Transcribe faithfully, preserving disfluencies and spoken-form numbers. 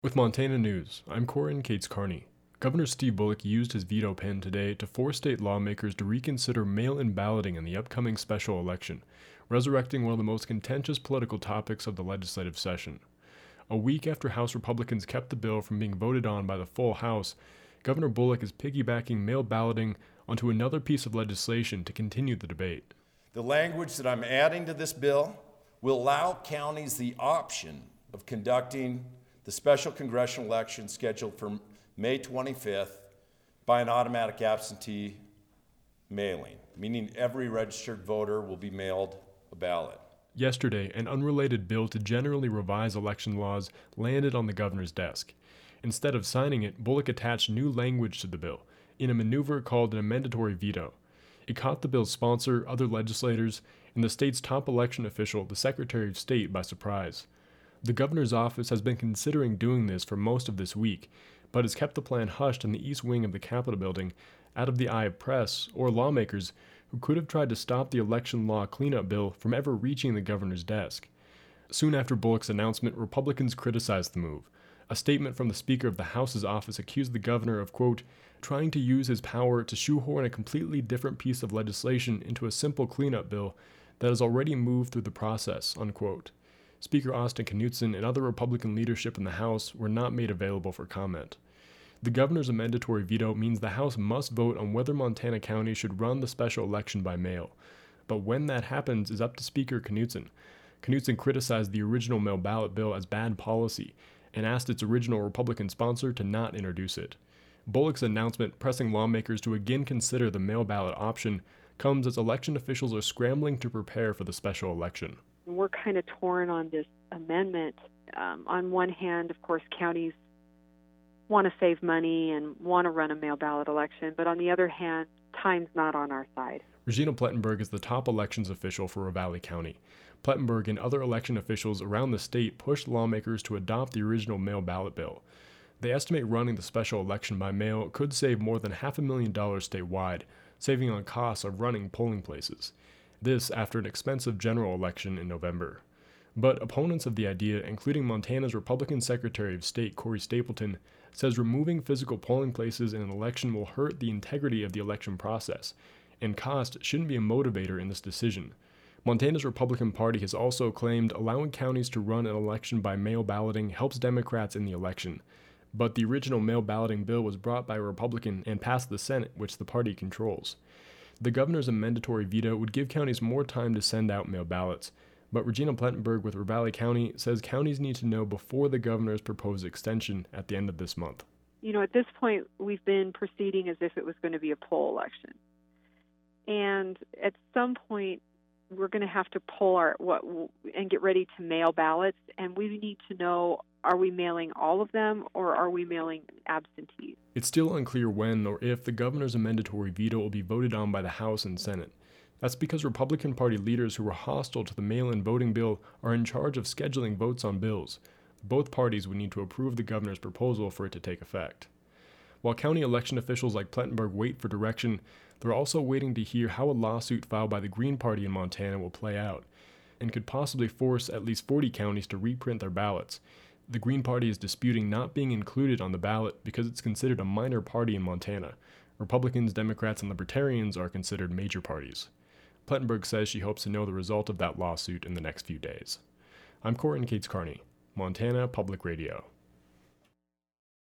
With Montana News, I'm Corin Cates Carney. Governor Steve Bullock used his veto pen today to force state lawmakers to reconsider mail-in balloting in the upcoming special election, resurrecting one of the most contentious political topics of the legislative session. A week after House Republicans kept the bill from being voted on by the full House, Governor Bullock is piggybacking mail balloting onto another piece of legislation to continue the debate. The language that I'm adding to this bill will allow counties the option of conducting the special congressional election scheduled for May twenty-fifth by an automatic absentee mailing, meaning every registered voter will be mailed a ballot. Yesterday, an unrelated bill to generally revise election laws landed on the governor's desk. Instead of signing it, Bullock attached new language to the bill in a maneuver called an amendatory veto. It caught the bill's sponsor, other legislators, and the state's top election official, the Secretary of State, by surprise. The governor's office has been considering doing this for most of this week, but has kept the plan hushed in the east wing of the Capitol building, out of the eye of press or lawmakers who could have tried to stop the election law cleanup bill from ever reaching the governor's desk. Soon after Bullock's announcement, Republicans criticized the move. A statement from the Speaker of the House's office accused the governor of, quote, trying to use his power to shoehorn a completely different piece of legislation into a simple cleanup bill that has already moved through the process, unquote. Speaker Austin Knudsen and other Republican leadership in the House were not made available for comment. The governor's amendatory veto means the House must vote on whether Montana County should run the special election by mail. But when that happens is up to Speaker Knudsen. Knudsen criticized the original mail ballot bill as bad policy and asked its original Republican sponsor to not introduce it. Bullock's announcement pressing lawmakers to again consider the mail ballot option comes as election officials are scrambling to prepare for the special election. We're kind of torn on this amendment. Um, on one hand, of course, counties want to save money and want to run a mail ballot election, but on the other hand, time's not on our side. Regina Plettenberg is the top elections official for Ravalli County. Plettenberg and other election officials around the state pushed lawmakers to adopt the original mail ballot bill. They estimate running the special election by mail could save more than half a million dollars statewide, saving on costs of running polling places. This after an expensive general election in November. But opponents of the idea, including Montana's Republican Secretary of State Corey Stapleton, says removing physical polling places in an election will hurt the integrity of the election process, and cost shouldn't be a motivator in this decision. Montana's Republican Party has also claimed allowing counties to run an election by mail balloting helps Democrats in the election. But the original mail balloting bill was brought by a Republican and passed the Senate, which the party controls. The governor's amendatory veto would give counties more time to send out mail ballots, but Regina Plettenberg with Ravalli County says counties need to know before the governor's proposed extension at the end of this month. You know, at this point, we've been proceeding as if it was going to be a poll election. And at some point, we're going to have to pull our what and get ready to mail ballots, and we need to know, are we mailing all of them or are we mailing absentees? It's still unclear when or if the governor's amendatory veto will be voted on by the House and Senate. That's because Republican Party leaders who were hostile to the mail-in voting bill are in charge of scheduling votes on bills. Both parties would need to approve the governor's proposal for it to take effect. While county election officials like Plettenberg wait for direction, they're also waiting to hear how a lawsuit filed by the Green Party in Montana will play out, and could possibly force at least forty counties to reprint their ballots. The Green Party is disputing not being included on the ballot because it's considered a minor party in Montana. Republicans, Democrats, and Libertarians are considered major parties. Plettenberg says she hopes to know the result of that lawsuit in the next few days. I'm Corin Cates Carney, Montana Public Radio.